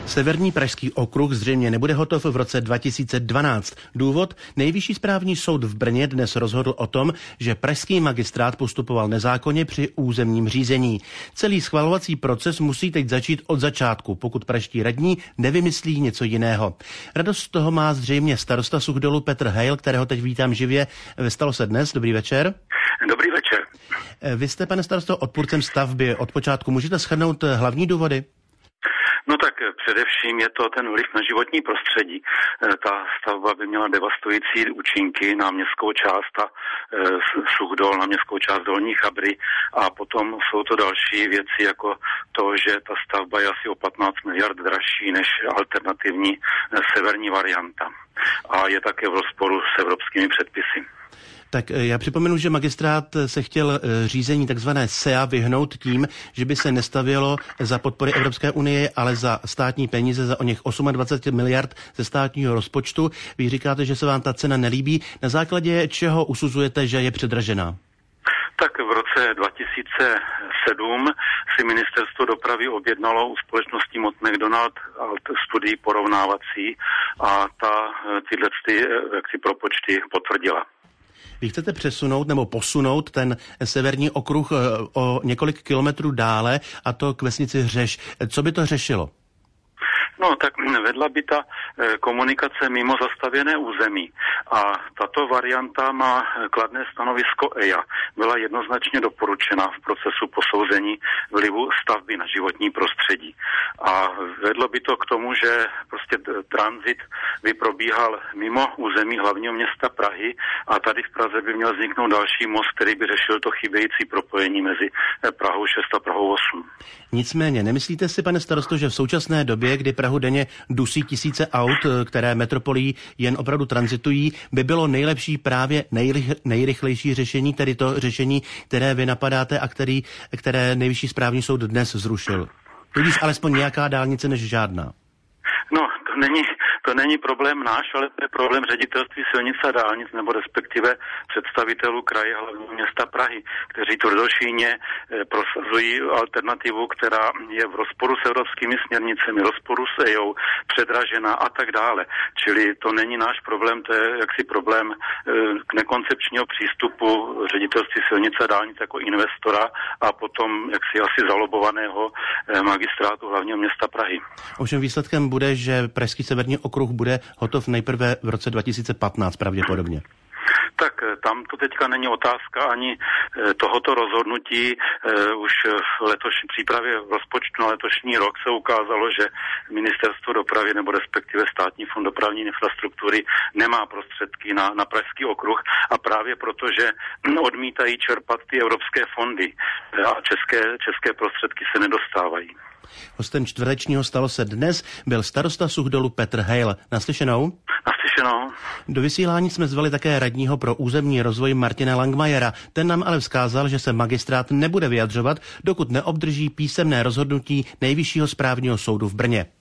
Severní pražský okruh zřejmě nebude hotov v roce 2012. Důvod? Nejvyšší správní soud v Brně dnes rozhodl o tom, že pražský magistrát postupoval nezákonně při územním řízení. Celý schvalovací proces musí teď začít od začátku, pokud pražští radní nevymyslí něco jiného. Radost z toho má zřejmě starosta Suchdolu Petr Hejl, kterého teď vítám živě. Stalo se dnes. Dobrý večer. Dobrý večer. Vy jste, pane starosto, odpůrcem stavby od počátku. Můžete shrnout hlavní důvody? No tak především je to ten vliv na životní prostředí. Ta stavba by měla devastující účinky na městskou část a Suchdol, na městskou část Dolní Chabry, a potom jsou to další věci, jako to, že ta stavba je asi o 15 miliard dražší než alternativní severní varianta. A je také v rozporu s evropskými předpisy. Tak já připomenu, že magistrát se chtěl řízení takzvané SEA vyhnout tím, že by se nestavělo za podpory Evropské unie, ale za státní peníze, za o něch 28 miliard ze státního rozpočtu. Vy říkáte, že se vám ta cena nelíbí. Na základě čeho usuzujete, že je předražená? Tak v roce 2007 si ministerstvo dopravy objednalo u společnosti Mott MacDonald studii porovnávací a ta tyhle propočty potvrdila. Vy chcete přesunout nebo posunout ten severní okruh o několik kilometrů dále, a to k vesnici Hřeš. Co by to řešilo? No, tak vedla by ta komunikace mimo zastavěné území. A tato varianta má kladné stanovisko EIA. Byla jednoznačně doporučena v procesu posouzení vlivu stavby na životní prostředí. A vedlo by to k tomu, že prostě tranzit by probíhal mimo území hlavního města Prahy a tady v Praze by měl vzniknout další most, který by řešil to chybějící propojení mezi Prahou 6 a Prahou 8. Nicméně, nemyslíte si, pane starosto, že v současné době, kdy Prahu denně dusí tisíce aut, které metropolí jen opravdu tranzitují, by bylo nejlepší právě nejrychlejší řešení, tedy to řešení, které vy napadáte a které nejvyšší správní soud dnes zrušil? Tudíž alespoň nějaká dálnice než žádná. No, to není problém náš, ale to je problém ředitelství silnic a dálnic, nebo respektive představitelů kraje hlavního města Prahy, kteří tvrdošíjně prosazují alternativu, která je v rozporu s evropskými směrnicemi, rozporu s EIA, předražená a tak dále. Čili to není náš problém, to je jaksi problém k nekoncepčního přístupu ředitelství silnic a dálnic jako investora a potom jaksi asi zalobovaného magistrátu hlavního města Prahy. Ovšem výsledkem bude, že pražský severní okruh bude hotov nejprve v roce 2015 pravděpodobně. Tak tam to teďka není otázka ani tohoto rozhodnutí. Už v přípravě rozpočtu na letošní rok se ukázalo, že ministerstvo dopravy nebo respektive Státní fond dopravní infrastruktury nemá prostředky na pražský okruh a právě proto, že odmítají čerpat ty evropské fondy a české prostředky se nedostávají. Hostem čtvrtečního Stalo se dnes byl starosta Suchdolu Petr Hejl. Naslyšenou? Naslyšenou. Do vysílání jsme zvali také radního pro územní rozvoj Martina Langmajera. Ten nám ale vzkázal, že se magistrát nebude vyjadřovat, dokud neobdrží písemné rozhodnutí Nejvyššího správního soudu v Brně.